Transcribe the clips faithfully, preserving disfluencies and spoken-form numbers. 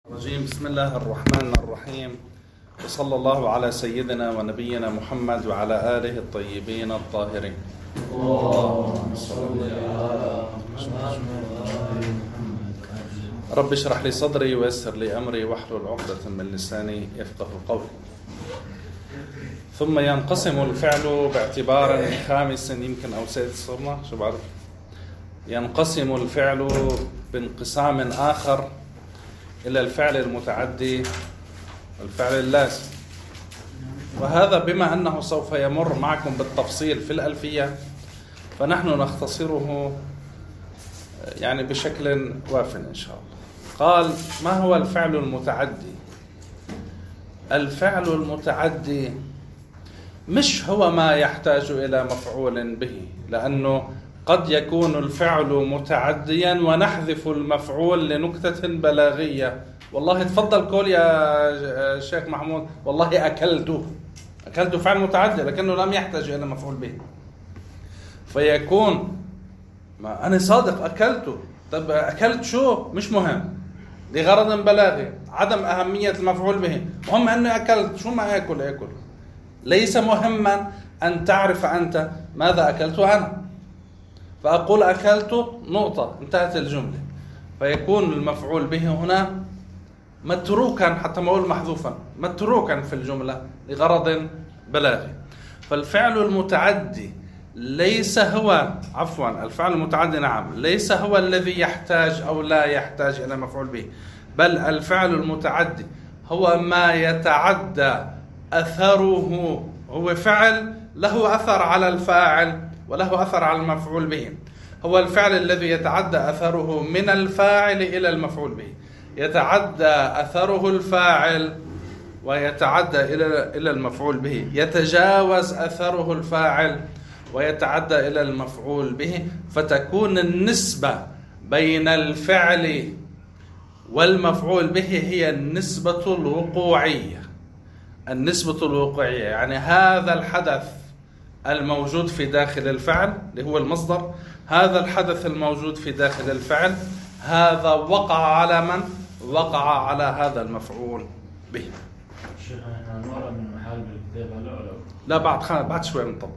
الرجيم. بسم الله الرحمن الرحيم، وصلى الله على سيدنا ونبينا محمد وعلى آله الطيبين الطاهرين. اللهم صل على محمد. رب اشرح لي صدري ويسر لي أمري واحلل عقدة من لساني يفقه قولي. ثم ينقسم الفعل باعتبار خامس يمكن أو سادس، صرنا شو بعرف. ينقسم الفعل بانقسام آخر إلى الفعل المتعدي والفعل اللازم، وهذا بما أنه سوف يمر معكم بالتفصيل في الألفية فنحن نختصره يعني بشكل واف إن شاء الله. قال: ما هو الفعل المتعدي؟ الفعل المتعدي مش هو ما يحتاج إلى مفعول به، لأنه قد يكون الفعل متعديا ونحذف المفعول لنكتة بلاغية. والله تفضل قول يا شيخ محمود، والله أكلته أكلته فعل متعدي لكنه لم يحتاج إلى مفعول به، فيكون ما أنا صادق أكلته. طب أكلت شو؟ مش مهم، لغرض بلاغي، عدم أهمية المفعول به، مهم أني أكلت. شو ما أكل أكل، ليس مهما أن تعرف أنت ماذا أكلت أنا، فأقول أكلت نقطة، انتهت الجملة. فيكون المفعول به هنا متروكا، حتى ما أقول محذوفا، متروكا في الجملة لغرض بلاغي. فالفعل المتعدي ليس هو عفوا الفعل المتعدي نعم ليس هو الذي يحتاج أو لا يحتاج إلى مفعول به، بل الفعل المتعدي هو ما يتعدى أثره، هو فعل له أثر على الفاعل وله أثر على المفعول به. هو الفعل الذي يتعدى أثره من الفاعل إلى المفعول به، يتعدى أثره الفاعل ويتعدى إلى إلى المفعول به، يتجاوز أثره الفاعل ويتعدى إلى المفعول به، فتكون النسبة بين الفعل والمفعول به هي النسبة الوقوعية. النسبة الوقوعية يعني هذا الحدث الموجود في داخل الفعل اللي هو المصدر، هذا الحدث الموجود في داخل الفعل هذا وقع على من؟ وقع على هذا المفعول به. شيخ احنا نقرا من محل بالكتاب هلا ولا لا؟ بعد خان بعد شوي بنطبق.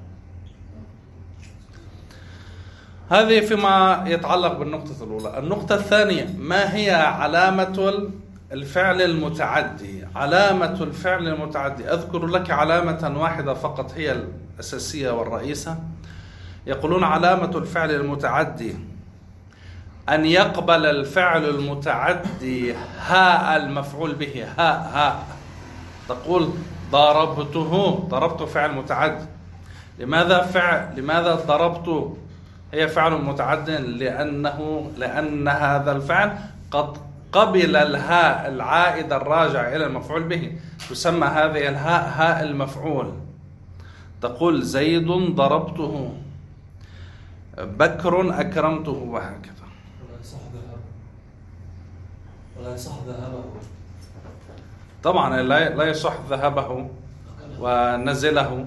هذه فيما يتعلق بالنقطة الأولى. النقطة الثانية: ما هي علامة الفعل المتعدي؟ علامة الفعل المتعدي أذكر لك علامة واحدة فقط هي الأساسية والرئيسة. يقولون علامة الفعل المتعدي أن يقبل الفعل المتعدي هاء المفعول به. هاء هاء تقول ضربته، ضربت فعل متعدي. لماذا فعل لماذا ضربت هي فعل متعدي؟ لأنه لأن هذا الفعل قد قبل الهاء العائد الراجع إلى المفعول به، تسمى هذه الهاء هاء المفعول. تقول زيد ضربته، بكر أكرمته، وهكذا. ولا يصح ذهبه ولا يصح ذهبه طبعا لا يصح ذهبه ونزله.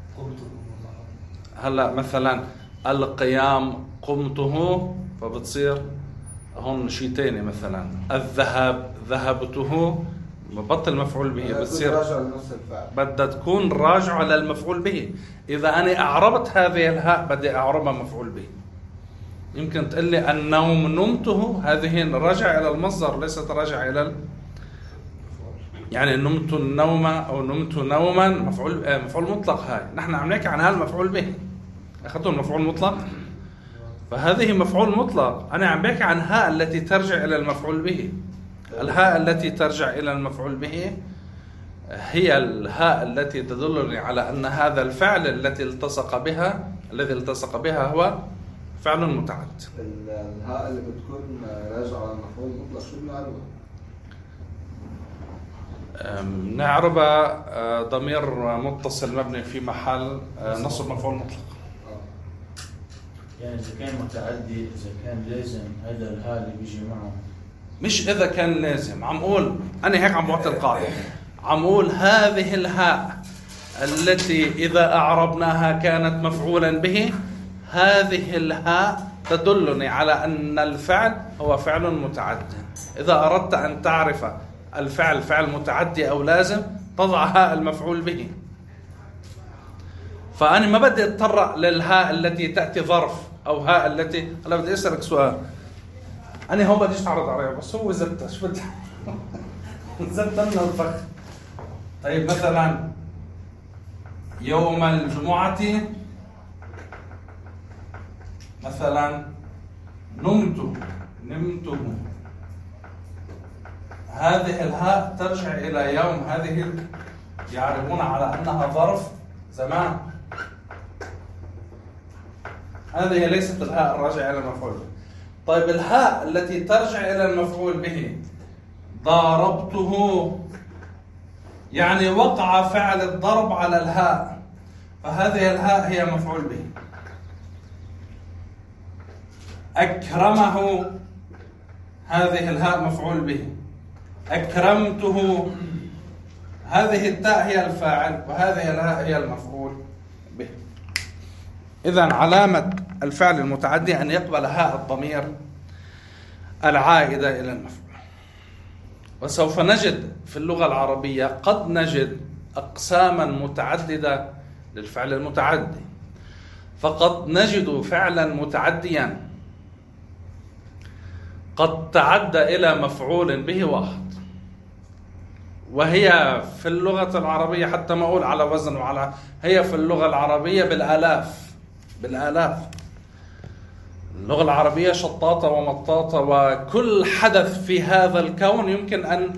هلا مثلا القيام قمته، فبتصير هون شيء تاني. مثلا الذهب ذهبته، بطل مفعول به، بتصير بدها تكون راجعة للمفعول به. إذا أنا أعربت هذه الهاء بدي أعربها مفعول به. يمكن تقول لي النوم نمته، هذه رجع إلى المصدر ليست راجع إلى ال... يعني نمت النوم أو نمت نوما مفعول مفعول مطلق. هاي نحن عم نحكي عن هالمفعول به، أخذتوا المفعول مطلق، فهذه مفعول مطلق. أنا عم بحكي عن هاء التي ترجع إلى المفعول به. الهاء التي ترجع إلى المفعول به هي الهاء التي تدلني على أن هذا الفعل التي التصق بها الذي التصق بها هو فعل متعد. الهاء اللي بتكون راجعة على المفعول المطلق شو بنعربها؟ نعربها ضمير متصل مبني في محل نصب مفعول مطلق. يعني إذا كان متعدي، إذا كان لازم هذا الهاء اللي بيجي معه، مش إذا كان لازم. عم أقول أنا هيك عم بعطي القاعدة، عم أقول هذه الهاء التي إذا أعربناها كانت مفعولا به، هذه الهاء تدلني على أن الفعل هو فعل متعد. إذا أردت أن تعرف الفعل فعل متعدي أو لازم تضع هاء المفعول به. فأنا ما بدي أتطرق للهاء التي تأتي ظرف أو هاء التي أنا بدي أسألك سؤال. أنا هون بديش أعرض عليه بس هو زبطة شو بدي زبطة من الفخ. طيب مثلا يوم الجمعة مثلا نمت نمته، هذه الهاء ترجع إلى يوم، هذه يعرفون على أنها ظرف زمان. هذه ليست الهاء الراجعة إلى المفعول به. طيب الهاء التي ترجع إلى المفعول به، ضربته، يعني وقع فعل الضرب على الهاء، فهذه الهاء هي مفعول به. أكرمه، هذه الهاء مفعول به. أكرمته، هذه التاء هي الفاعل وهذه الهاء هي المفعول به. إذن علامة الفعل المتعدي أن يقبل هاء الضمير العائدة إلى المفعول. وسوف نجد في اللغة العربية قد نجد أقساما متعددة للفعل المتعدي، فقد نجد فعلا متعديا قد تعدى إلى مفعول به واحد، وهي في اللغة العربية حتى ما أقول على وزن وعلى، هي في اللغة العربية بالآلاف بالآلاف. اللغة العربية شطاطة ومطاطة، وكل حدث في هذا الكون يمكن أن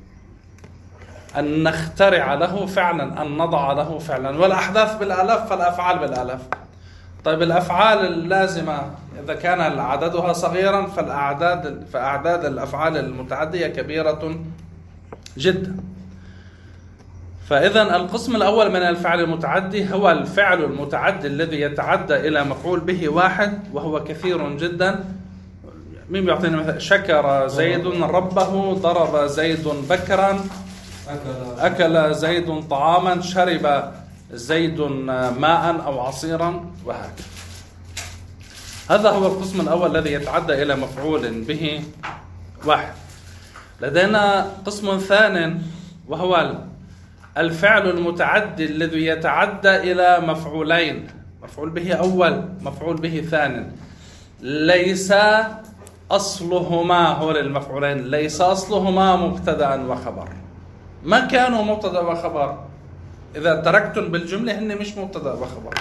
أن نخترع له فعلا، أن نضع له فعلا. والأحداث بالآلاف فالأفعال بالآلاف. طيب الأفعال اللازمة إذا كان عددها صغيرا فالأعداد فأعداد الأفعال المتعدية كبيرة جدا. فإذا القسم الأول من الفعل المتعدي هو الفعل المتعدي الذي يتعدى إلى مفعول به واحد، وهو كثير جدا. مين بيعطينا مثلا؟ شكر زيد ربه، ضرب زيد بكرا، أكل زيد طعاما، شرب زيد ماء أو عصيرا، وهكذا. هذا هو القسم الأول الذي يتعدى إلى مفعول به واحد. لدينا قسم ثاني وهو الفعل المتعدي الذي يتعدى إلى مفعولين، مفعول به أول مفعول به ثاني، ليس أصلهما هو المفعولين، ليس أصلهما مبتدأ وخبر، ما كانوا مبتدأ وخبر. إذا تركتم بالجملة هن مش مبتدأ وخبر،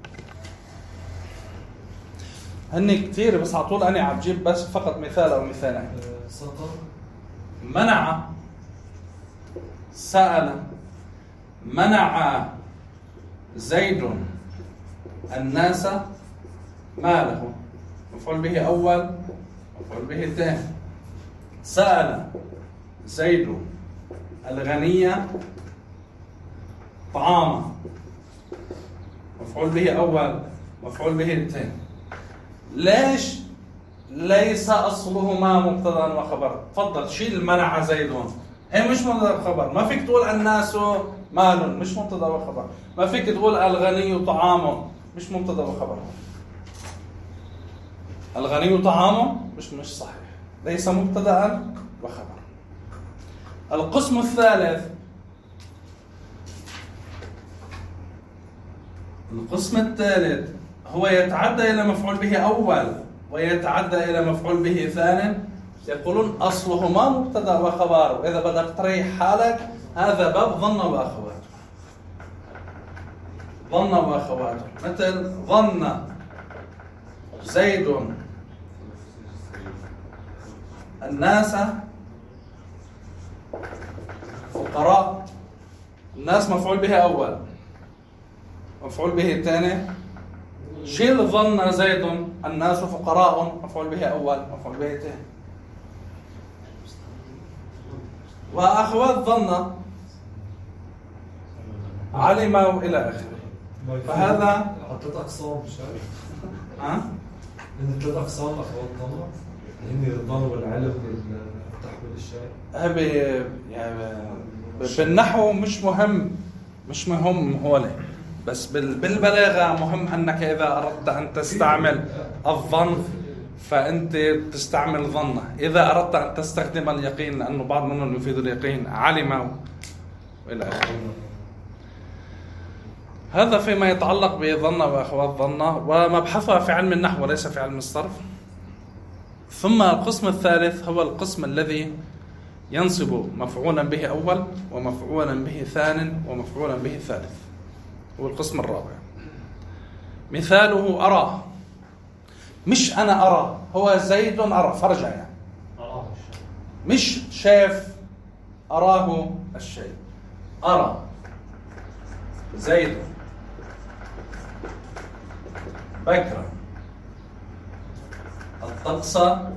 هن كتير، بس على طول أنا عم جيب بس فقط مثال أو مثالين. منع، سأل، منع زيد الناس ماله، مفعول به أول مفعول به ثاني. سأل زيد الغنية طعاما، مفعول به أول مفعول به ثاني. ليش ليس أصلهما مبتدأ وخبر؟ تفضل شيل منع زيد، هي مش مبتدأ وخبر. ما فيك تقول الناس مال، مش مبتدأ وخبر. ما فيك تقول الغني طعامه، مش مبتدأ وخبر. الغني طعامه مش مش صحيح، ليس مبتدأ وخبر. القسم الثالث، القسم الثالث هو يتعدى إلى مفعول به أول ويتعدى إلى مفعول به ثاني. يقولون أصلهما مبتدأ وخبر، وإذا بدك تريح حالك هذا باب ظن وأخواته. ظن وأخواته، مثل ظن زيد الناس فقراء. الناس مفعول به أول مفعول به الثاني. شيل ظن زيد الناس فقراء، مفعول به أول مفعول به الثاني. وأخوات ظن علم إلى آخره. فهذا حطيت أقسام مش عارف. ها؟ إن ثلاث أقسام أخوات ظن، إن الظن والعلم والتحويل الشيء. هذا يعني بالنحو مش مهم مش مهم هو، بس بالبلاغة مهم أنك إذا أردت أن تستعمل الظن فأنت تستعمل ظنه. إذا أردت أن تستخدم اليقين لأنه بعض منهم يفيد اليقين علم وإلى آخره. هذا فيما يتعلق بظنه وأخوات ظنه ومبحثها في علم النحو وليس في علم الصرف. ثم القسم الثالث هو القسم الذي ينصب مفعولا به أول ومفعولا به ثان ومفعولا به ثالث، هو القسم الرابع. مثاله أرى، مش أنا أرى، هو زيد أرى فرجع يعني، مش شاف أراه الشيء. أرى زيد بكرة الطقس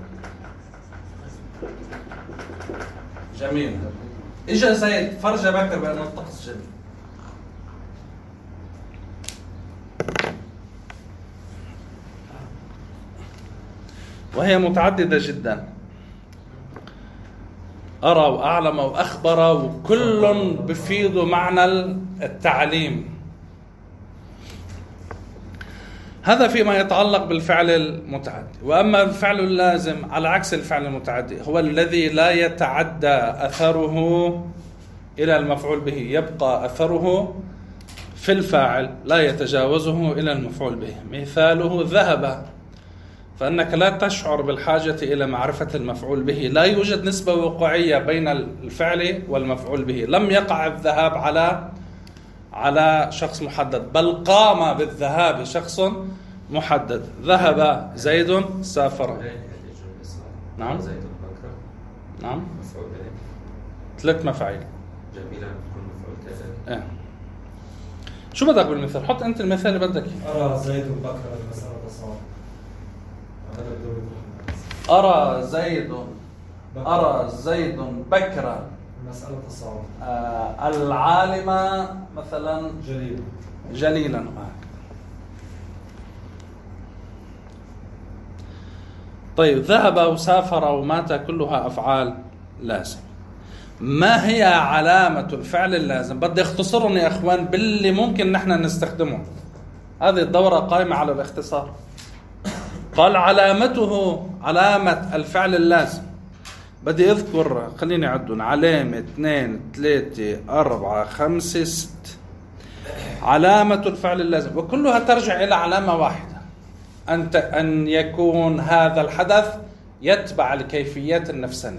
جميل. إجا زيد فرجع بكر بأن الطقس جميل. وهي متعددة جدا، أرى وأعلم وأخبر، وكل بفيد معنى التعليم. هذا فيما يتعلق بالفعل المتعدي. وأما الفعل اللازم على عكس الفعل المتعدي هو الذي لا يتعدى أثره إلى المفعول به، يبقى أثره في الفاعل لا يتجاوزه إلى المفعول به. مثاله ذهب، فإنك لا تشعر بالحاجة إلى معرفة المفعول به، لا يوجد نسبة وقوعية بين الفعل والمفعول به. لم يقع الذهاب على على شخص محدد، بل قام بالذهاب شخص محدد. ذهب زيد سافر. نعم زيد بكرة. نعم مفعول به. ثلاث مفاعيل. جميلة تكون مفعول ثالث. إيه. شو بدك بالمثال؟ حط أنت المثال اللي بدك. أرى زيد بكرة المسألة صعبة. أرى زيد أرى زيد بكرة المسألة صعبة. آه العالم مثلا جليلا جليلا. آه. طيب ذهب وسافر ومات كلها أفعال لازم. ما هي علامة الفعل اللازم؟ بدي اختصرهم يا أخوان باللي ممكن نحن نستخدمه. هذه الدورة قائمة على الاختصار. قال علامته، علامة الفعل اللازم بدي أذكر، خليني أعدهم: علامة اثنين ثلاثة أربعة خمسة ست. علامة الفعل اللازم وكلها ترجع إلى علامة واحدة، أن أن يكون هذا الحدث يتبع الكيفيات النفسانية.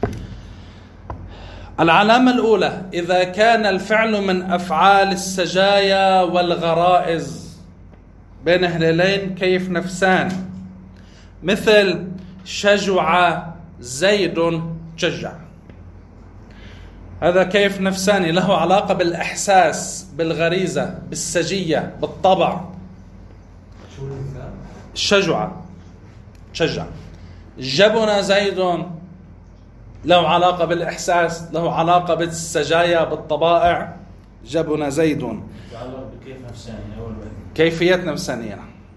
العلامة الأولى: إذا كان الفعل من أفعال السجايا والغرائز بين هلالين كيف نفسان، مثل شجع زيد شجع، هذا كيف نفساني له علاقة بالإحساس، بالغريزة، بالسجية، بالطبع. شو المثال؟ شجع شجع. جبن زيد له علاقة بالإحساس، له علاقة بالسجايا، بالطبائع. جبن زيد يتعلق بكيف نفساني أول واحد. كيفية نفسانية.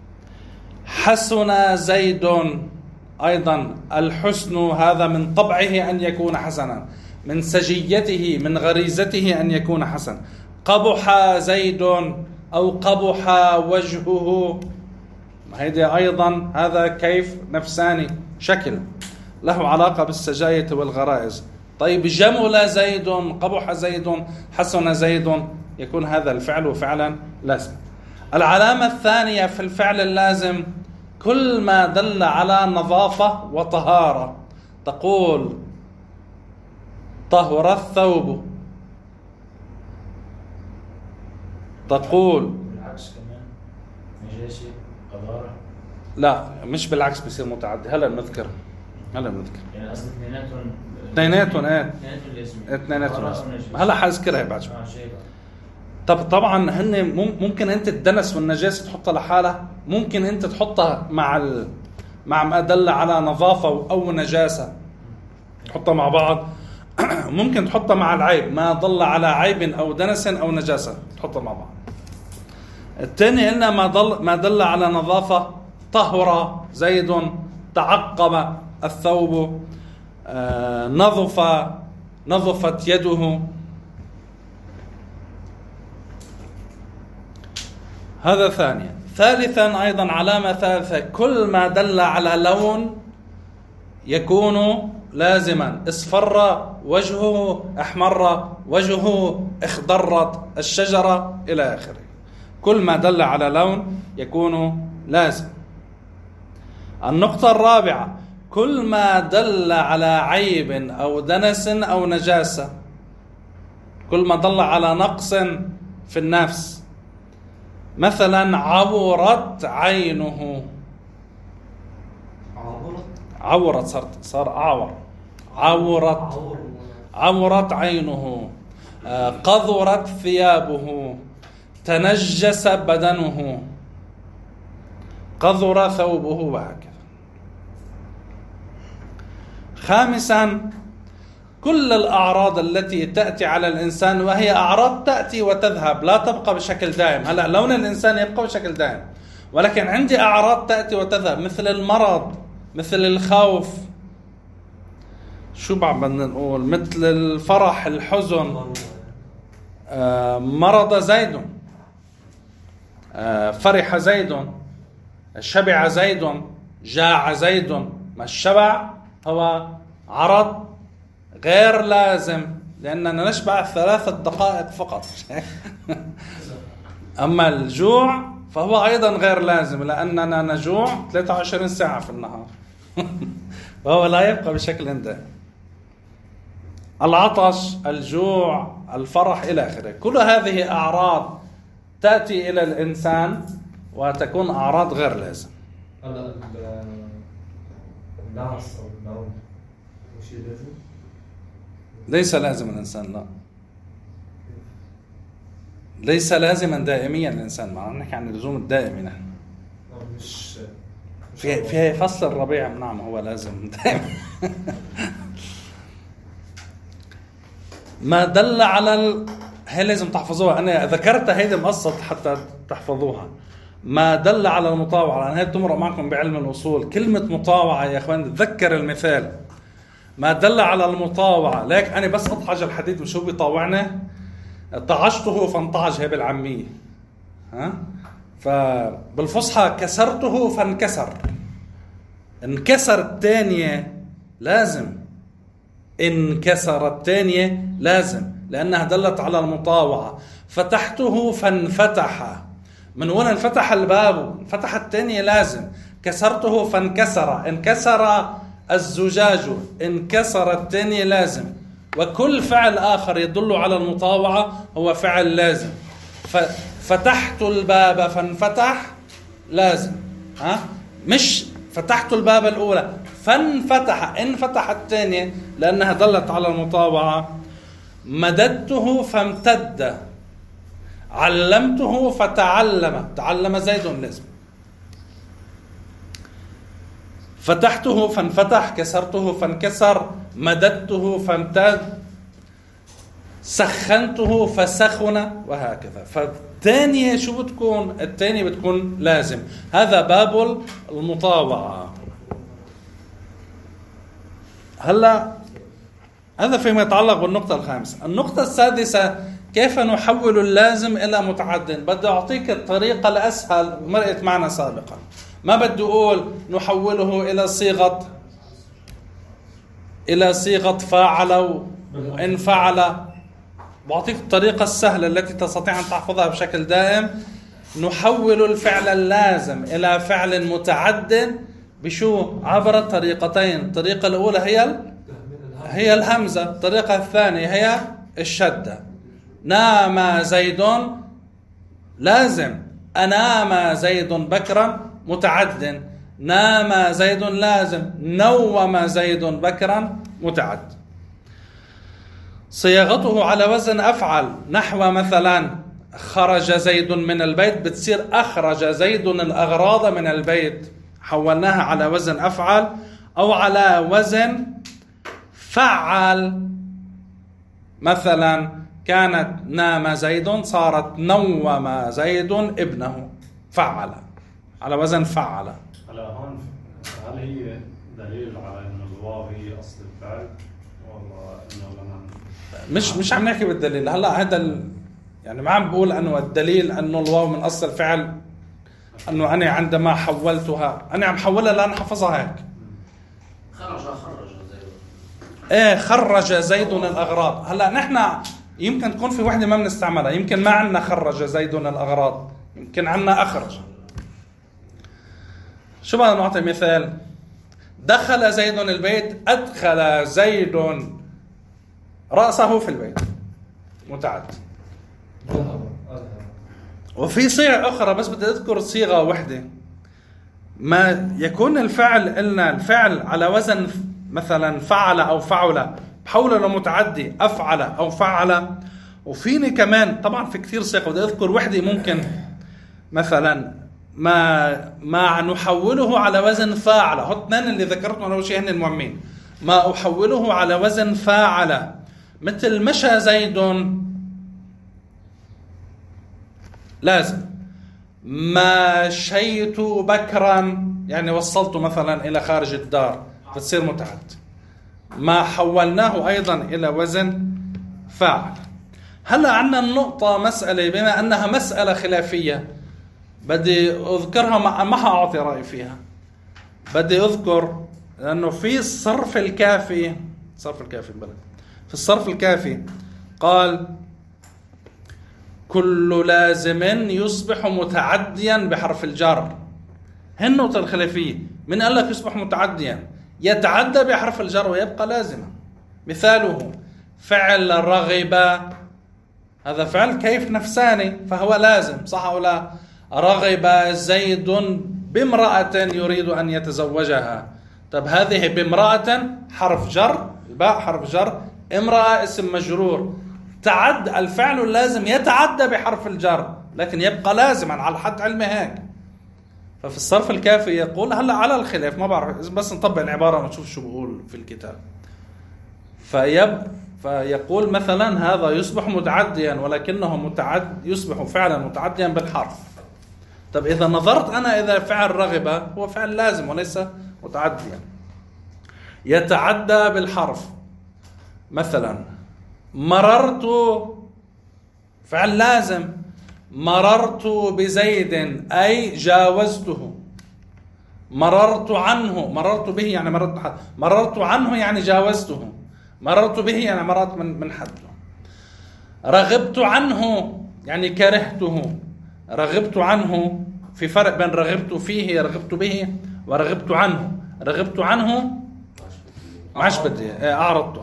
حسن زيد أيضا، الحسن هذا من طبعه أن يكون حسنا، من سجيته، من غريزته أن يكون حسنا. قبح زيد أو قبح وجهه، هذا أيضا هذا كيف نفساني، شكل له علاقة بالسجاية والغرائز. طيب جمل زيد، قبح زيد، حسن زيد، يكون هذا الفعل فعلا لازم. العلامة الثانية في الفعل اللازم: كل ما دل على نظافة وطهارة. تقول طهر الثوب، تقول بالعكس كمان نجاسة قذارة. لا مش بالعكس، بيصير متعدي. هلا بنذكر هلا بنذكر يعني أصل اثنيناتهم اثنيناتهم ايه اثنيناتهم لازم اثنيناتهم قذارة لازم. أو نجاسة. هلا حاذكرها بعد شوي. آه شيء بقى. طب طبعا هن ممكن انت الدنس والنجاسه تحطها لحالها، ممكن انت تحطها مع ال... مع ما دل على نظافه او نجاسه تحطها مع بعض. ممكن تحطها مع العيب، ما دل على عيب او دنس او نجاسه تحطها مع بعض. الثاني قلنا ما دل ما دل على نظافه: طهر زيد، تعقم الثوب، آه نظف نظفت يده. هذا ثانيا. ثالثا أيضا علامة ثالثة، كل ما دل على لون يكون لازما. اصفر وجهه، احمر وجهه، اخضرت الشجرة إلى آخره. كل ما دل على لون يكون لازم. النقطة الرابعة، كل ما دل على عيب أو دنس أو نجاسة، كل ما دل على نقص في النفس. مثلا عورت عينه، عورت صار صار أعور، عورت عورت عينه، قذرت ثيابه، تنجس بدنه، قذر ثوبه، وهكذا. خامسا، كل الأعراض التي تأتي على الإنسان، وهي أعراض تأتي وتذهب، لا تبقى بشكل دائم. هلأ لون الإنسان يبقى بشكل دائم، ولكن عندي أعراض تأتي وتذهب، مثل المرض، مثل الخوف، شو بعد بدنا نقول، مثل الفرح، الحزن. آه مرض زيد، آه فرح زيد، شبع زيد، جاع زيد. ما الشبع هو عرض غير لازم، لأننا نشبع ثلاثة دقائق فقط. أما الجوع فهو أيضا غير لازم، لأننا نجوع ثلاثة وعشرين ساعة في النهار. وهو لا يبقى بشكل دائم. العطش، الجوع، الفرح إلى آخره، كل هذه أعراض تأتي إلى الإنسان وتكون أعراض غير لازم. هلا النعس أو النوم شيء لازم؟ ليس لازم الإنسان، لا، ليس لازما دائميا الإنسان. ما نحكي عن اللزوم الدائمي نحن. مش في في فصل الربيع نعم هو لازم دائما. ما دل على ال... هي لازم تحفظوها، أنا ذكرت هيدي مقصد حتى تحفظوها. ما دل على المطاوعة، أنا هي تمرق معكم بعلم الوصول. كلمة مطاوعة يا أخوان، تذكر المثال، ما دل على المطاوعة. ليك أنا بس أطعج الحديد وشو بيطاوعني؟ طعجته فانطعج، هي بالعامية. ها؟ فبالفصحى كسرته فانكسر. انكسر الثانية لازم، انكسر الثانية لازم، لأنها دلت على المطاوعة. فتحته فانفتح، من وين انفتح الباب؟ انفتح الثانية لازم. كسرته فانكسر، انكسر الزجاج، انكسر الثانية لازم. وكل فعل آخر يدل على المطاوعة هو فعل لازم. فتحت الباب فانفتح لازم، ها؟ مش فتحت الباب الأولى فانفتح، انفتح الثانية لأنها دلت على المطاوعة. مددته فامتد، علمته فتعلم، تعلم زيد لازم. فتحته فانفتح، كسرته فانكسر، مددته فامتد، سخنته فسخن، وهكذا. فالثانية شو بتكون؟ الثانية بتكون لازم. هذا باب المطاوعة. هلا هذا فيما يتعلق بالنقطة الخامسة. النقطة السادسة، كيف نحول اللازم إلى متعد. بدي أعطيك الطريقة الأسهل، مرقت معنا سابقا. ما بدي أقول نحوله إلى صيغة إلى صيغة فاعل وإن فعل. بعطيك الطريقة السهلة التي تستطيع أن تحفظها بشكل دائم. نحول الفعل اللازم إلى فعل متعد بشو؟ عبر طريقتين. الطريقة الأولى هي هي الهمزة، الطريقة الثانية هي الشدة. نام زيد لازم، أنام زيد بكرا متعد. نام زيد لازم، نوم زيد بكرا متعد. صياغته على وزن أفعل، نحو مثلا خرج زيد من البيت، بتصير أخرج زيد الأغراض من البيت، حولناها على وزن أفعل. أو على وزن فعل، مثلا كانت نام زيد صارت نوم زيد ابنه، فعل، على وزن فعل. على هون هل هي دليل على انه الواو هي اصل الفعل والله انه لما مش مش عم نحكي بالدليل هلا. هذا ال... يعني ما عم بقول انه الدليل انه الواو من اصل الفعل أنه أنا عندما حولتها أنا عم حولها لأن حفظها هيك. خرج خرج زيد. إيه خرج زيد الأغراض. هلا نحن يمكن تكون في وحدة ما بنستعملها، يمكن ما عندنا خرج زيد الأغراض، يمكن عندنا أخرج. شو بدنا نعطي مثال؟ دخل زيد البيت، أدخل زيد رأسه في البيت، متعد. وفي صيغة أخرى بس بدي أذكر صيغة واحدة، ما يكون الفعل قلنا الفعل على وزن مثلا فعل أو فعل، بحوله لمتعدي أفعل أو فعل. وفيني كمان طبعا في كثير صيغ، بدي أذكر وحدة ممكن مثلا ما ما نحوله على وزن فاعل. هو اثنين اللي ذكرتهم أول شيء هن المهمين. ما أحوله على وزن فاعل، مثل مشى زيد لازم، مشيت بكرا يعني وصلته مثلا إلى خارج الدار فتصير متعد. ما حولناه أيضا إلى وزن فاعل. هلا عندنا النقطة مسألة، بما أنها مسألة خلافية بدي أذكرها، ما ما أعطي رأي فيها، بدي أذكر لأنه في الصرف الكافي صرف الكافي بلد في الصرف الكافي قال كل لازم يصبح متعديا بحرف الجر. هي النقطة الخلافية. من قال لك يصبح متعديا؟ يتعدى بحرف الجر ويبقى لازما. مثاله فعل رغب، هذا فعل كيف نفساني فهو لازم، صح أو لا؟ رغب زيد بامرأة يريد أن يتزوجها. طب هذه بامرأة حرف جر، باء حرف جر، امرأة اسم مجرور. تعد الفعل اللازم يتعدى بحرف الجر لكن يبقى لازما على حد علمي هيك. ففي الصرف الكافي يقول هلا على الخلاف، ما بعرف بس نطبق العبارة ونشوف شو بقول في الكتاب. فيب فيقول مثلا هذا يصبح متعديا ولكنه متعد يصبح فعلا متعديا بالحرف. طب إذا نظرت أنا إذا فعل رغب هو فعل لازم وليس متعديا، يتعدى بالحرف. مثلا مررت فعل لازم، مررت بزيد أي جاوزته. مررت عنه، مررت به يعني مررت حد. مررت عنه يعني جاوزته. مررت به يعني مررت من من حده. رغبت عنه يعني كرهته. رغبت عنه، في فرق بين رغبت فيه رغبت به ورغبت عنه. رغبت عنه معش بدي أعرضته.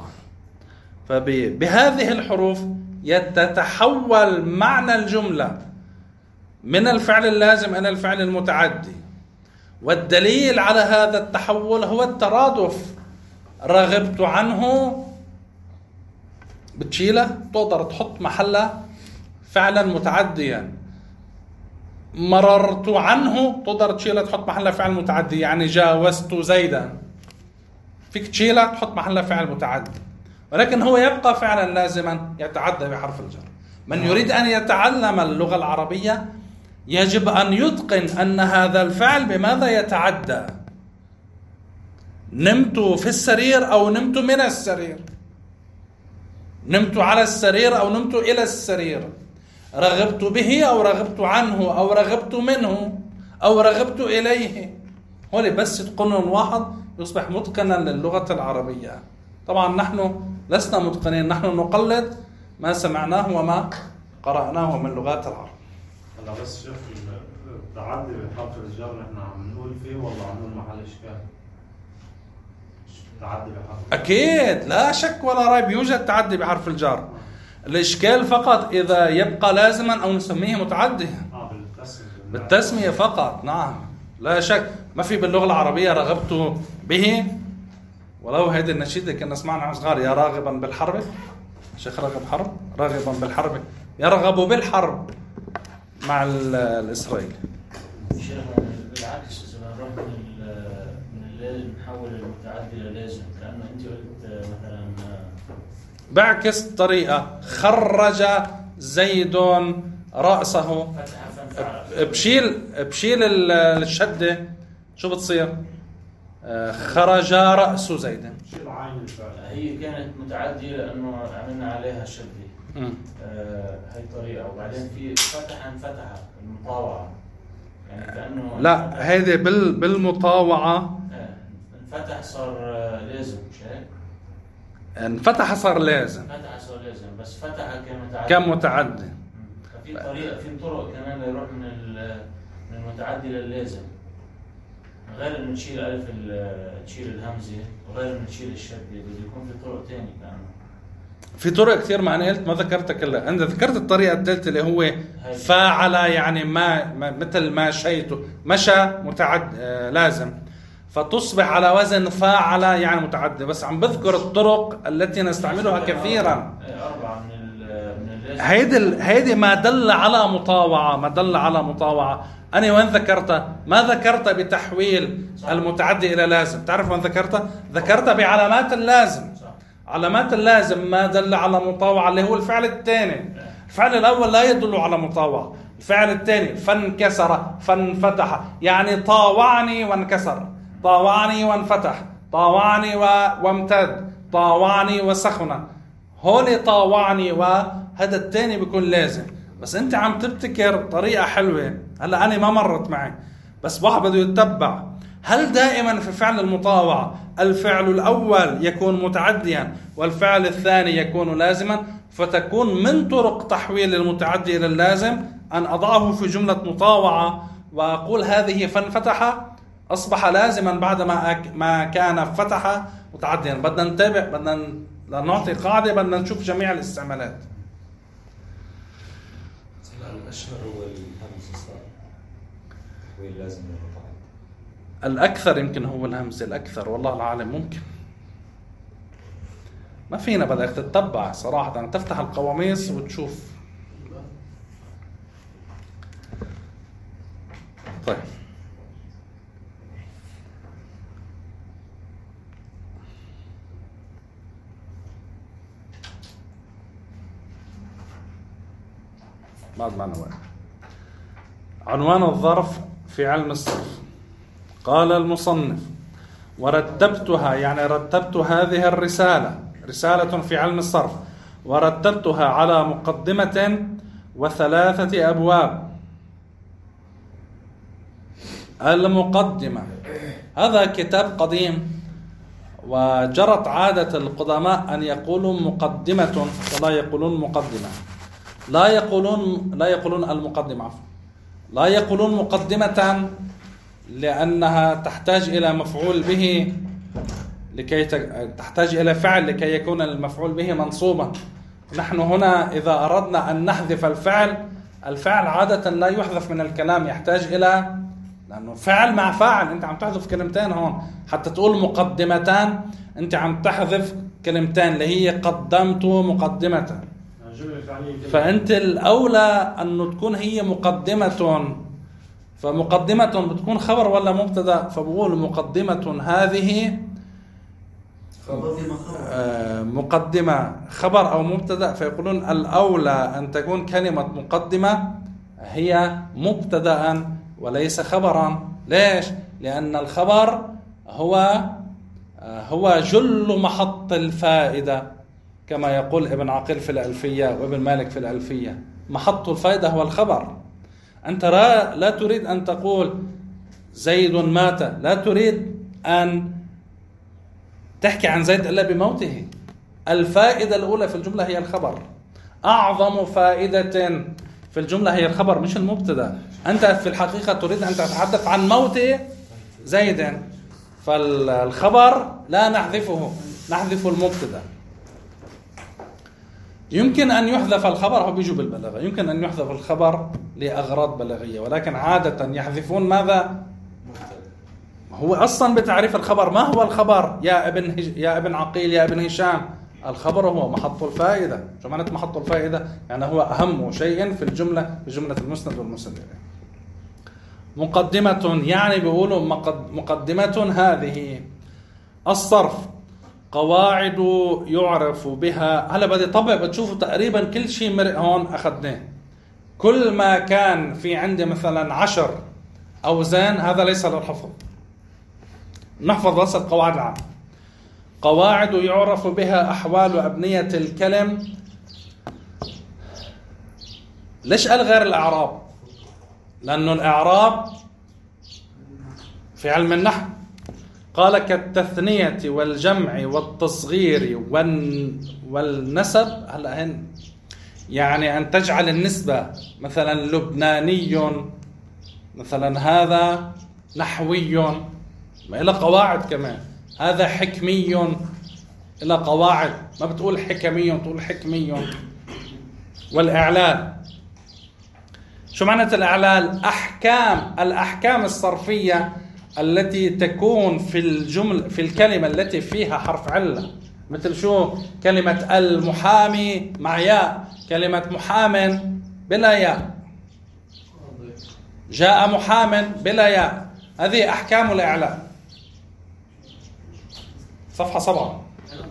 فبهذه الحروف يتتحول معنى الجملة من الفعل اللازم إلى الفعل المتعدي. والدليل على هذا التحول هو الترادف. رغبت عنه بتشيله تقدر تحط محله فعلا متعديا. مررت عنه تقدر تشيله تحط محله فعل متعدي، يعني جاوزت زيدا فيك تشيله تحط محله فعل متعدي، ولكن هو يبقى فعلا لازما يتعدى بحرف الجر. من يريد أن يتعلم اللغة العربية يجب أن يتقن أن هذا الفعل بماذا يتعدى. نمت في السرير أو نمت من السرير، نمت على السرير أو نمت إلى السرير، رغبت به أو رغبت عنه أو رغبت منه أو رغبت إليه. هو بس تقنن واحد يصبح متقنا للغة العربية. طبعا نحن لسنا متقنين، نحن نقلد ما سمعناه وما قرأناه من لغات العرب. هلا بس شوف التعدي بحرف الجر نحن عم نقول فيه ولا عم نقول محل إشكال؟ تعدي بحرف أكيد لا شك ولا ريب يوجد تعدي بحرف الجر. الإشكال فقط إذا يبقى لازما أو نسميه متعديا. آه بالتسمية. بالتسمية فقط، نعم لا شك. ما في باللغة العربية رغبت به، ولو هذه النشيدة كنا نسمعنا عن صغار، يا راغبا بالحرب، شيخ راغب حرب، راغبا بالحرب، يرغب بالحرب مع الإسرائيلي. بالعكس إذا نروح من من اللازم نحول المتعدي للازم، لأنه أنت قلت مثلا بعكس طريقة خرج زيد رأسه، بشيل بشيل الشدة شو بتصير؟ خرج رأس زيد. شيل عين الفعل. هي كانت متعدية لأنه عملنا عليها شدة. آه هاي طريقة. وبعدين في فتح انفتح المطاوعة، يعني كأنه لا هذه بال بالمطاوعة انفتح صار لازم مش هيك؟ انفتح صار لازم. فتح صار لازم بس فتح كمتعدي. كمتعدي. ففي طريقة في طرق كمان ليروح من من المتعدي لللازم. غير إنه تشيل ألف تشيل الهمزة وغير إنه تشيل الشدة بده يكون في طرق تانية كأنه. في طرق كثير ما أنا قلت ما ذكرتها كلها. أنا ذكرت الطريقة الثالثة اللي هو فاعل يعني ما, ما مثل ما شيته مشى متعد آه لازم فتصبح على وزن فاعل يعني متعدي. بس عم بذكر الطرق التي نستعملها كثيرا. أربعة من من اللازم. هيدي هيدي ما دل على مطاوعة ما دل على مطاوعة. أنا وين ذكرتها؟ ما ذكرتها بتحويل المتعدي إلى لازم. تعرف وين ذكرتها؟ ذكرتها بعلامات اللازم. علامات اللازم ما دل على مطاوعة اللي هو الفعل الثاني. الفعل الأول لا يدل على مطاوعة. الفعل الثاني فانكسر فانفتح يعني طاوعني وانكسر طاوعني وانفتح طاوعني وامتد طاوعني وسخن. هون طاوعني وهذا الثاني بيكون لازم. بس انت عم تبتكر طريقة حلوة. هلا أنا ما مرت معي بس واحد بده يتبع. هل دائما في فعل المطاوعة الفعل الأول يكون متعديا والفعل الثاني يكون لازما؟ فتكون من طرق تحويل المتعدي إلى اللازم أن أضعه في جملة مطاوعة وأقول هذه فانفتح أصبح لازما بعدما ما كان فتح متعديا. بدنا نتابع بدنا نعطي قاعدة بدنا نشوف جميع الاستعمالات. الأشهر هو الهمزة صار هو اللازم المتعدي. الأكثر يمكن هو الهمزة الأكثر والله العالم. ممكن ما فينا بدك تتبع صراحة تفتح القواميس وتشوف. طيب بعد ما نوع عنوان الظرف في علم الصرف. قال المصنف ورتبتها يعني رتبت هذه الرسالة رسالة في علم الصرف ورتبتها على مقدمة وثلاثة أبواب. المقدمة هذا كتاب قديم وجرت عادة القدماء أن يقولوا مقدمة ولا يقولون مقدمة. لا يقولون لا يقولون المقدمة لا يقولون مقدمة لأنها تحتاج إلى مفعول به لكي تحتاج إلى فعل لكي يكون المفعول به منصوبا. نحن هنا إذا أردنا أن نحذف الفعل الفعل عادة لا يحذف من الكلام يحتاج إلى لأنه فعل مع فاعل. أنت عم تحذف كلمتين هون حتى تقول مقدمتان أنت عم تحذف كلمتين اللي هي قدمت مقدمة. فأنت الأولى أن تكون هي مقدمة. فمقدمة بتكون خبر ولا مبتدأ؟ فبقول مقدمة هذه آه مقدمة خبر أو مبتدأ. فيقولون الأولى أن تكون كلمة مقدمة هي مبتدأ وليس خبرا. ليش؟ لأن الخبر هو آه هو جل محط الفائدة كما يقول ابن عقيل في الألفية وابن مالك في الألفية. محط الفائدة هو الخبر. أنت لا, لا تريد أن تقول زيد مات. لا تريد أن تحكي عن زيد إلا بموته. الفائدة الأولى في الجملة هي الخبر. أعظم فائدة في الجملة هي الخبر مش المبتدأ. أنت في الحقيقة تريد أن تتحدث عن موت زيد فالخبر لا نحذفه نحذف المبتدأ. يمكن أن يحذف الخبر هو بيجوا بالبلاغة يمكن أن يحذف الخبر لأغراض بلاغية ولكن عادة يحذفون ماذا؟ هو أصلا بتعريف الخبر ما هو الخبر يا ابن هج... يا ابن عقيل يا ابن هشام؟ الخبر هو محط الفائدة. شو معنى محط الفائدة؟ يعني هو أهم شيء في الجملة في جملة المسند والمسند. مقدمة يعني بيقولوا مقدمة هذه. الصرف قواعد يعرف بها. هلا بدي طبع بتشوفوا تقريبا كل شيء مرق هون أخذناه. كل ما كان في عندي مثلا عشر أوزان هذا ليس للحفظ. نحفظ بس القواعد العامة. قواعد يعرف بها أحوال وأبنية الكلم. ليش قال غير الإعراب؟ لأنه الإعراب في علم النحو. قال كالتثنية والجمع والتصغير والنسب. هلا هن يعني أن تجعل النسبة مثلا لبناني، مثلا هذا نحوي، ما إلى قواعد كمان. هذا حكمي، إلى قواعد، ما بتقول حكمي، بتقول حكمي. والإعلال، شو معنى الإعلال؟ أحكام الأحكام الصرفية التي تكون في الجمل في الكلمة التي فيها حرف علة، مثل شو؟ كلمة المحامي مع ياء، كلمة محام بلا ياء، جاء محام بلا ياء. هذه أحكام الإعلال. صفحة سبعة.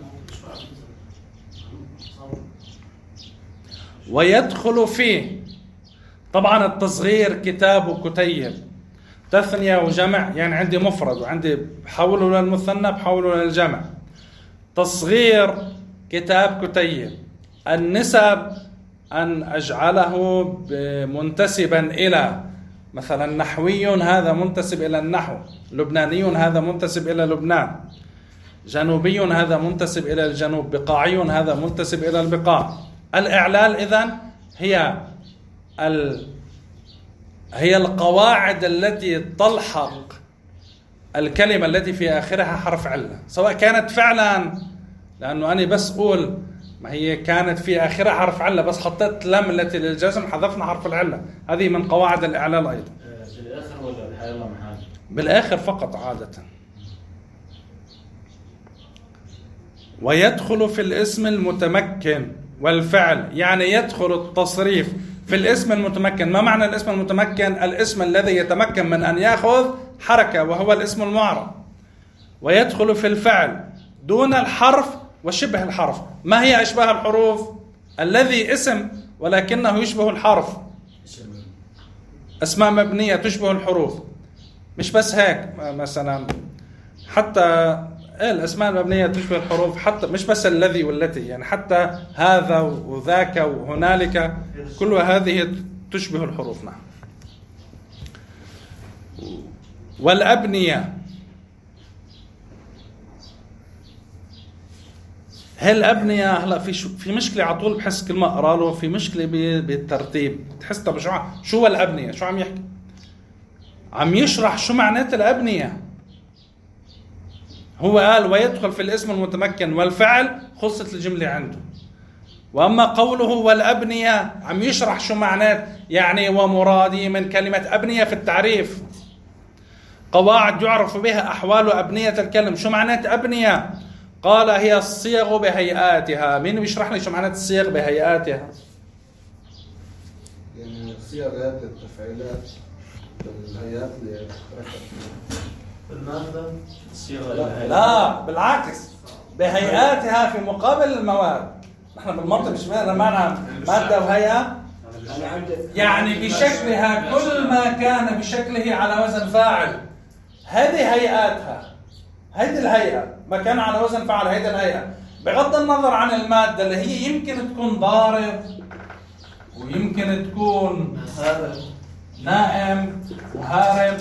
ويدخل فيه طبعا التصغير كتاب وكتيب، تثنية وجمع، يعني عندي مفرد وعندي بحوله للمثنى بحوله للجمع. تصغير كتاب كتيب. النسب أن أجعله منتسبا إلى مثلا نحوي هذا منتسب إلى النحو، لبناني هذا منتسب إلى لبنان، جنوبي هذا منتسب إلى الجنوب، بقاعي هذا منتسب إلى البقاع. الإعلال إذن هي ال... هي القواعد التي تلحق الكلمة التي في آخرها حرف علة، سواء كانت فعلا، لأنه أنا بس أقول ما هي كانت في آخرها حرف علة بس حطيت لم التي للجزم حذفنا حرف العلة، هذه من قواعد الإعلال أيضا. بالآخر ولا بالحياة محل؟ بالآخر فقط عادة. ويدخل في الاسم المتمكن والفعل، يعني يدخل التصريف في الاسم المتمكن. ما معنى الاسم المتمكن؟ الاسم الذي يتمكن من أن يأخذ حركة وهو الاسم المعرب. ويدخل في الفعل دون الحرف وشبه الحرف. ما هي أشباه الحروف؟ الذي اسم ولكنه يشبه الحرف، أسماء مبنية تشبه الحروف. مش بس هيك، مثلا حتى الأسماء المبنية تشبه الحروف، حتى مش بس الذي والتي، يعني حتى هذا وذاك وهنالك، كل هذه تشبه الحروف. نعم. والأبنية، هل الأبنية هلا في في مشكلة على طول، بحس كل ما أقرأ له في مشكلة بالترتيب. تحس طب شو شو هو الأبنية؟ شو عم يحكي؟ عم يشرح شو معنات الأبنية. هو قال ويدخل في الاسم المتمكن والفعل، خلصت الجملة عنده. وأما قوله والأبنية عم يشرح شو معنات، يعني ومرادي من كلمة أبنية في التعريف قواعد يعرف بها أحوال أبنية الكلم. شو معنات أبنية؟ قال هي الصيغ بهيئاتها. مين بيشرح لي شو معنات الصيغ بهيئاتها؟ يعني صيغات التفعيلات بالهيئات اللي المادة الصيغة. لا بالعكس، بهيئاتها في مقابل المواد. نحن بالمنطق مش معنى مادة وهيئة، يعني بشكلها، كل ما كان بشكله على وزن فاعل هذه هيئاتها. هذه الهيئة ما كان على وزن فاعل هذه الهيئة، بغض النظر عن المادة اللي هي يمكن تكون ضارب ويمكن تكون نائم وهارب.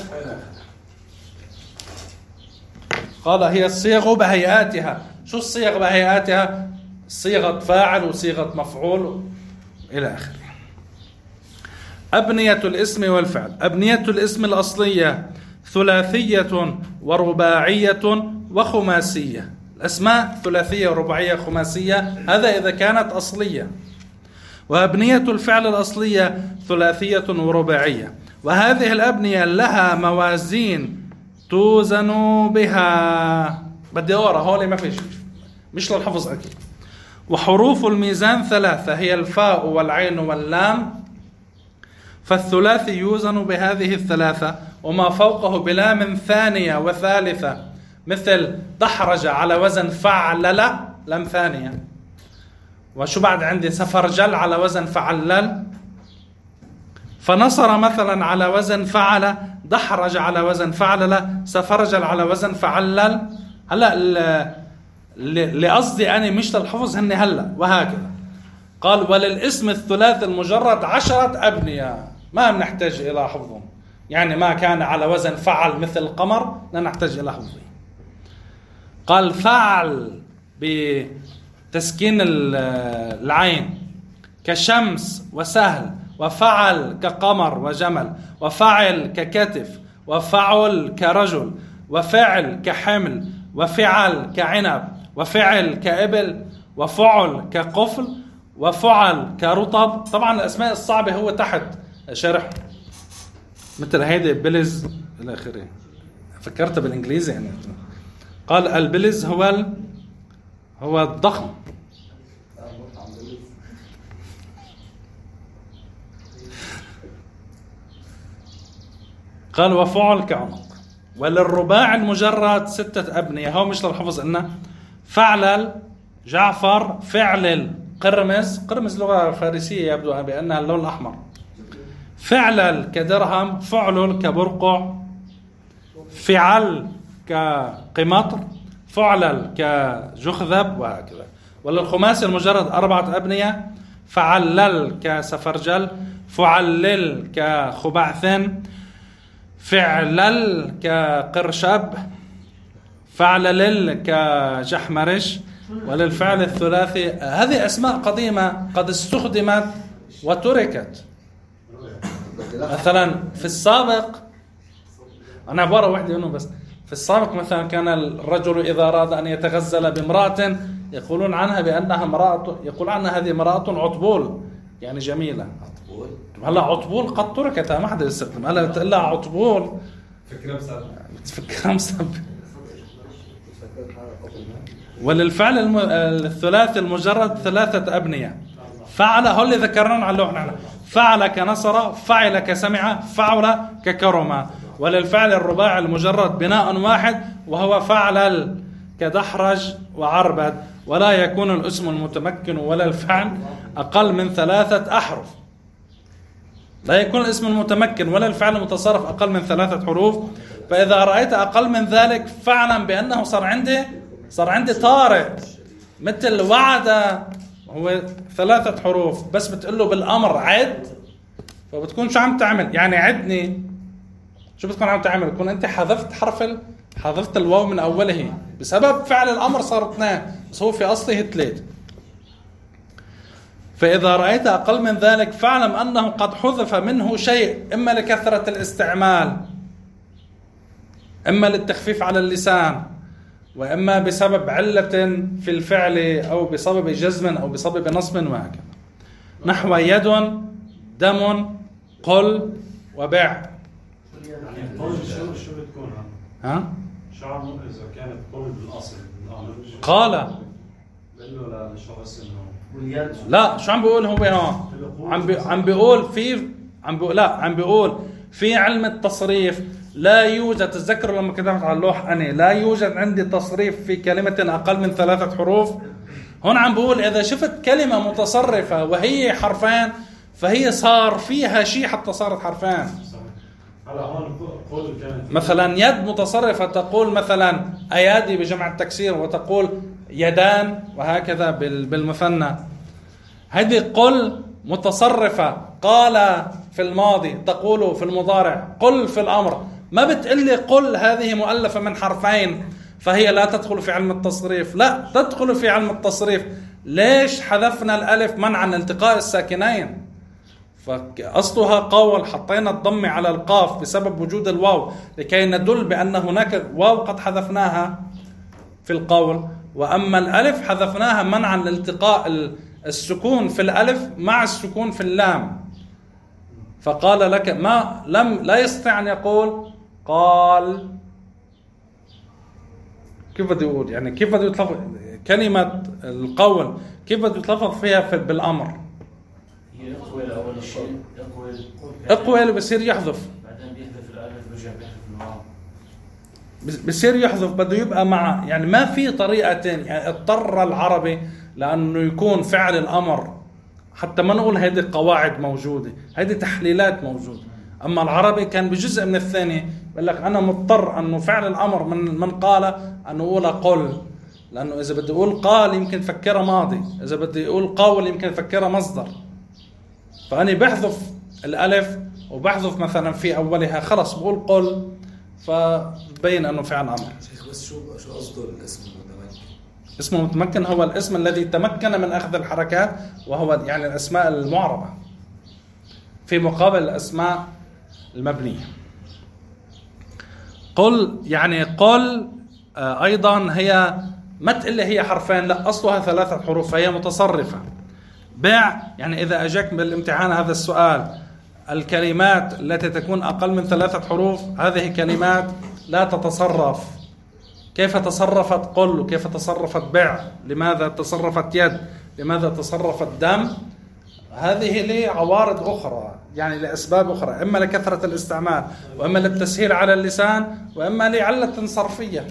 قال هي الصيغ بهيئاتها. شو الصيغ بهيئاتها؟ صيغة فاعل وصيغة مفعول إلى آخره. أبنية الاسم والفعل. أبنية الاسم الأصلية ثلاثية ورباعية وخماسية. الأسماء ثلاثية ورباعية وخماسية، هذا إذا كانت أصلية. وأبنية الفعل الأصلية ثلاثية ورباعية، وهذه الأبنية لها موازين توزن بها. بدي أقرأ هولي ما فيش، مش للحفظ أكيد. وحروف الميزان ثلاثة، هي الفاء والعين واللام، فالثلاثي يوزن بهذه الثلاثة وما فوقه بلام ثانية وثالثة، مثل دحرج على وزن فعلل، لام ثانية. وشو بعد عندي؟ سفرجل على وزن فعلل. فنصر مثلا على وزن فعل، دحرج على وزن فعلل، سفرجل على وزن فعلل. هلا اللي قصدي أنا مش للحفظ هني هلا، وهكذا. قال وللاسم الثلاث المجرد عشرة أبنية، ما بنحتاج إلى حفظهم، يعني ما كان على وزن فعل مثل القمر لا نحتاج إلى حفظه. قال فعل بتسكين العين كشمس وسهل، وفعل كقمر وجمل، وفعل ككتف، وفعل كرجل، وفعل كحمل، وفعل كعنب، وفعل كإبل، وفعل كقفل، وفعل كرطب. طبعا الأسماء الصعبة هو تحت شرح مثل هيدي بلز إلى آخره. فكرت بالإنجليزي يعني. قال البلز هو ال... هو الضخم. قال وفعل كعنق. وللرباع المجرد ستة أبنية، هو مش للحفظ إنه فعل جعفر، فعل قرمز، قرمز لغة فارسية يبدو بأنها اللون الأحمر، فعل كدرهم، فعل كبرقع، فعل كقمطر، فعل كجخذب، وهكذا. وللخماسي المجرد أربعة أبنية، فعلل كسفرجل، فعلل كخبعث، فعلل كقرشب، فعلل كجحمرش. وللفعل الثلاثي هذه أسماء قديمة قد استخدمت وتركت. مثلا في السابق، أنا عبارة واحدة منه بس، في السابق مثلا كان الرجل إذا أراد أن يتغزل بامرأة يقولون عنها بأنها امرأة، يقول عنها هذه امرأة عطبول، يعني جميلة. هلا عطبول قد تركتها ما حدا يستخدم. هلا بتقول لها عطبول فكرة مسبب بتفكرها مسبب. وللفعل الم... الثلاثي المجرد ثلاثة أبنية، فعل هو اللي ذكرنا على اللوح نحن، فعل كنصر، فعل كسمع، فعل ككرم. وللفعل الرباعي المجرد بناء واحد، وهو فعل كدحرج وعربد. ولا يكون الاسم المتمكن ولا الفعل أقل من ثلاثة أحرف. لا يكون الاسم المتمكن ولا الفعل المتصرف أقل من ثلاثة حروف. فإذا رأيت أقل من ذلك فاعلم بأنه صار عندي صار عندي طارئ، مثل وعد هو ثلاثة حروف بس بتقول له بالأمر عد، فبتكون شو عم تعمل؟ يعني عدني. شو بتكون عم تعمل؟ تكون أنت حذفت حرف ال... حذفت الواو من أوله بسبب فعل الأمر، صار اثنين بس هو في أصله ثلاث. فإذا رأيت أقل من ذلك فاعلم أنه قد حذف منه شيء، إما لكثرة الاستعمال، إما للتخفيف على اللسان، وإما بسبب علة في الفعل، أو بسبب جزم، أو بسبب نصب، وهكذا. نحو يد، دم، قل، وبع. يعني قول شو شو بتكون ها؟ شو عم إذا كانت قول بالأصل قال بقول له للشخص إنه لا، شو عم بيقول هو هون؟ عم بي عم بيقول في عم بيقول لا عم بيقول في علم التصريف لا يوجد. تذكروا لما كتبت على اللوح أنا لا يوجد عندي تصريف في كلمة أقل من ثلاثة حروف. هون عم بقول إذا شفت كلمة متصرفة وهي حرفان فهي صار فيها شيء حتى صارت حرفان. هلا هون قول كانت مثلا يد متصرفة تقول مثلا أيادي بجمع التكسير، وتقول يدان، وهكذا بالمثنى. هذه قل متصرفة، قال في الماضي تقول في المضارع، قل في الأمر. ما بتقلي قل هذه مؤلفة من حرفين فهي لا تدخل في علم التصريف، لا تدخل في علم التصريف. ليش حذفنا الألف منعا التقاء الساكنين؟ فأصلها قول، حطينا الضم على القاف بسبب وجود الواو لكي ندل بأن هناك واو قد حذفناها في القول. وأما الألف حذفناها منعا لالتقاء السكون في الألف مع السكون في اللام. فقال لك ما لم لا يستطيع أن يقول قال. كيف بده يقول؟ يعني كيف بده يتلفظ كلمة القول؟ كيف بده يتلفظ فيها في بالأمر؟ يقول أول شيء يقول اقوال بصير يحذف، بعدين بيحذف الألف ورجع بيحذف الواو، بصير يحذف. بده يبقى مع يعني ما في طريقة تانية. يعني اضطر العربي لأنه يكون فعل الأمر، حتى ما نقول هذه قواعد موجودة، هذه تحليلات موجودة. أما العربي كان بجزء من الثاني بقول لك أنا مضطر أنه فعل الأمر من من قال أنه أقول قل، لأنه إذا بدي أقول قال يمكن فكره ماضي، إذا بدي أقول قول يمكن فكره مصدر. فأنا بحذف الألف وبحذف مثلا في أولها خلص بقول قل، فبين أنه فعل أمر. شيخ بس شو شو قصده الاسم المتمكن؟ اسم المتمكن هو الاسم الذي تمكن من أخذ الحركات، وهو يعني الأسماء المعربة في مقابل الأسماء المبنية. قل يعني قل أيضا هي ما تقول هي حرفين، لا أصلها ثلاثة حروف فهي متصرفة. بع يعني إذا أجاك بالامتحان هذا السؤال الكلمات التي تكون أقل من ثلاثة حروف هذه كلمات لا تتصرف. كيف تصرفت قل وكيف تصرفت بع؟ لماذا تصرفت يد؟ لماذا تصرفت دم؟ هذه لعوارض أخرى، يعني لأسباب أخرى، إما لكثرة الاستعمال، وإما للتسهيل على اللسان، وإما لعلة صرفية.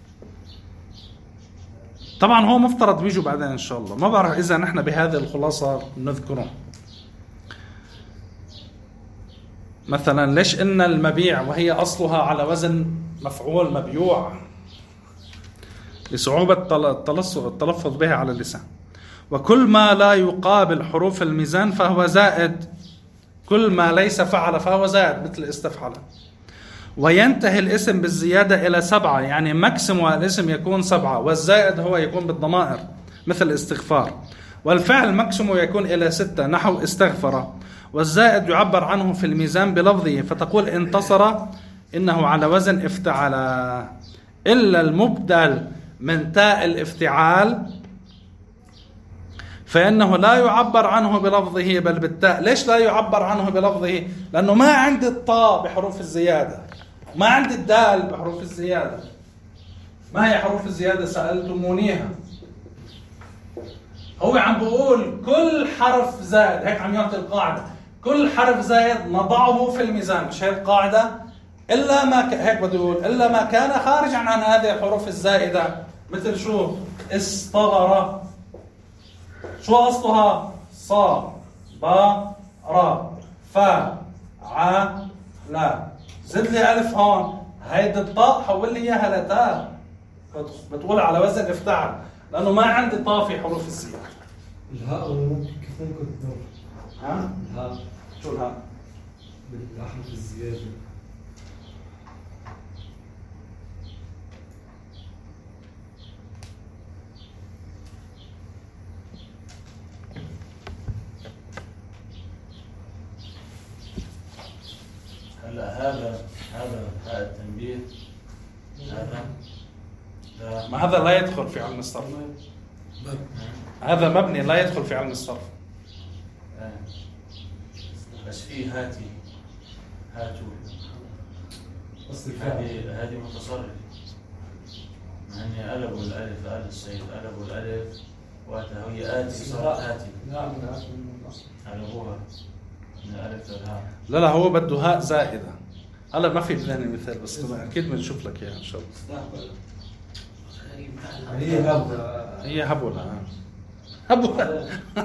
طبعا هو مفترض بيجوا بعدين إن شاء الله، ما بعرف إذا نحن بهذه الخلاصة نذكره. مثلا ليش إن المبيع وهي أصلها على وزن مفعول مبيوع؟ لصعوبة التلفظ بها على اللسان. وكل ما لا يقابل حروف الميزان فهو زائد، كل ما ليس فعل فهو زائد مثل استفعل. وينتهي الاسم بالزيادة إلى سبعة، يعني ماكسيمو الاسم يكون سبعة، والزائد هو يكون بالضمائر مثل استغفار. والفعل ماكسيمو يكون إلى ستة نحو استغفر. والزائد يعبر عنه في الميزان بلفظه، فتقول انتصر إنه على وزن افتعل. إلا المبدل من تاء الافتعال فإنه لا يعبر عنه بلفظه بل بالتاء. ليش لا يعبر عنه بلفظه؟ لأنه ما عندي الطاء بحروف الزيادة، ما عندي الدال بحروف الزيادة. ما هي حروف الزيادة سألتمونيها؟ هو عم بقول كل حرف زائد، هيك عم يعطي القاعدة، كل حرف زائد نضعه في الميزان، مش هي القاعدة؟ إلا ما ك... هيك بده يقول إلا ما كان خارجا عن هذه الحروف الزائدة، مثل شو؟ استغرى، شو أصلها؟ صا با را فا ع لا، زد لي ألف هون، هيدي الطاء حول لي إياها لتاء، بتقول على وزن افتعل، لأنه ما عندي طاء في حروف الزيادة. الهاء ممكن كيف ممكن تنور؟ ها؟ الهاء شو الهاء؟ بالأحرف الزيادة. هلا هذا هذا هذا التنبيه هذا لا. ما هذا لا يدخل في علم الصرف، هذا مبني لا يدخل في علم الصرف. آه. بس في هاتي هاتوا هذه هذه متصرف، مع اني قلبوا الالف آل السيد، قلبوا الالف واتها هي آتي صارت هاتي. نعم نعم قلبوها من الالف للهاء. لا لا هو بده هاء زائدة. هلا ما في بذهني مثال بس اكيد بنشوف لك اياها ان شاء الله. هي هبة هي هبولة هبولة.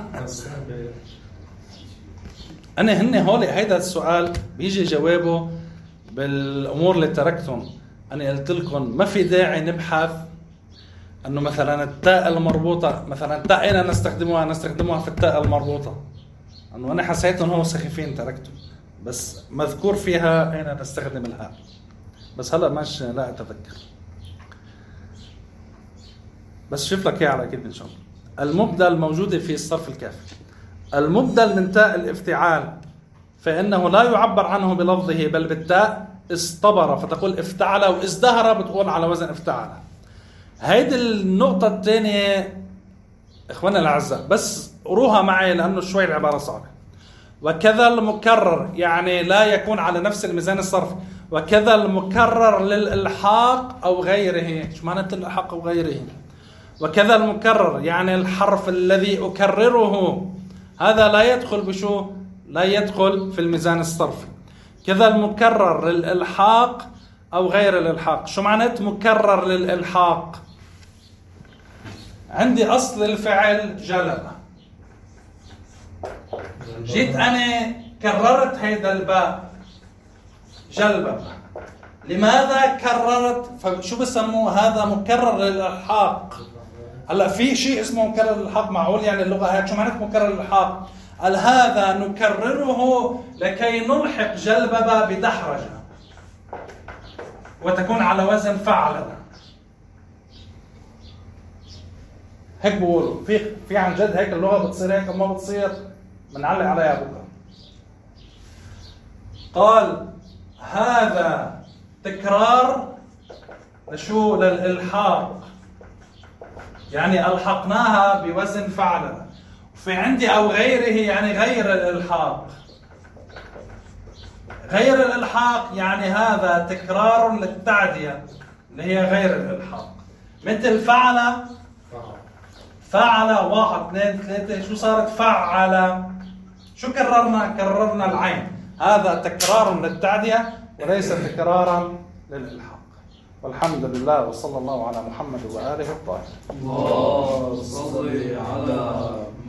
انا هن هولي هيدا السؤال بيجي جوابه بالامور اللي تركتهم. انا قلت لكم ما في داعي نبحث انه مثلا التاء المربوطه، مثلا التاء اين نستخدمها؟ نستخدمها في التاء المربوطه، انه انا حسيت انه هو سخيفين تركته، بس مذكور فيها اين نستخدم الهاء، بس هلا مش لا اتذكر، بس شوف لك اياه على اكيد ان شاء الله. المبدل موجوده في الصرف الكافي. المبدل من تاء الافتعال فانه لا يعبر عنه بلفظه بل بالتاء. استبر فتقول افتعل، وازدهر بتقول على وزن افتعل. هيدي النقطه الثانيه اخواننا الاعزاء، بس قروها معي لانه شوي العباره صعبه. وكذا المكرر يعني لا يكون على نفس الميزان الصرف. وكذا المكرر للالحاق او غيره. شو معنى الالحاق او غيره؟ وكذا المكرر يعني الحرف الذي اكرره، هذا لا يدخل بشو؟ لا يدخل في الميزان الصرفي. كذا المكرر للالحاق او غير الالحاق. شو معنى مكرر للالحاق؟ عندي اصل الفعل جلب، جيت انا كررت هيدا الباء جلب. لماذا كررت؟ فشو بسموه؟ هذا مكرر للالحاق. هلا في شيء اسمه مكرر للالحاق، معقول يعني اللغه هيك؟ شو معنى مكرر للالحاق؟ قال هذا نكرره لكي نلحق جلببة بدحرجة وتكون على وزن فعلنا. هيك بقولوا في في عن جد هيك اللغة بتصير هيك وما بتصير بنعلق عليها بكره. قال هذا تكرار لشو؟ للإلحاق، يعني ألحقناها بوزن فعلنا. وفي عندي أو غيره يعني غير الإلحاق. غير الإلحاق يعني هذا تكرار للتعدية اللي هي غير الإلحاق. مثل فعل، فعل واحد اثنين ثلاثة، شو صارت؟ فعل. شو كررنا؟ كررنا العين. هذا تكرار للتعدية وليس تكرارا للإلحاق. والحمد لله وصلى الله على محمد وآله الطاهرين. الله صل على